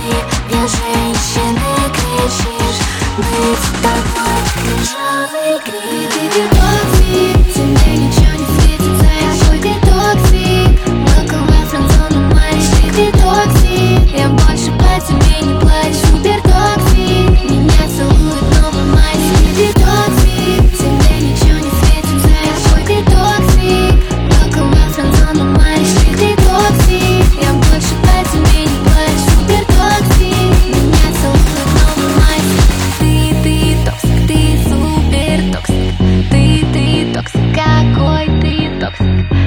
мне женщины кричишь. Быть с тобой кринжовый крик. Ты токсик, тебе ничего не светит, за какой ты токсик. Welcome my friends on the mind. Ты токсик, я больше по тебе не плачу. Супер токсик, меня целует новый мастер. Ты токсик, тебе ничего не светит, за какой ты токсик. Welcome my friends on the mind. Ты токсик, я больше по тебе не плачу. Супер токсик, меня целует новый мастер. Ты токсик, ты супер токсик. Ты токсик, какой ты токсик.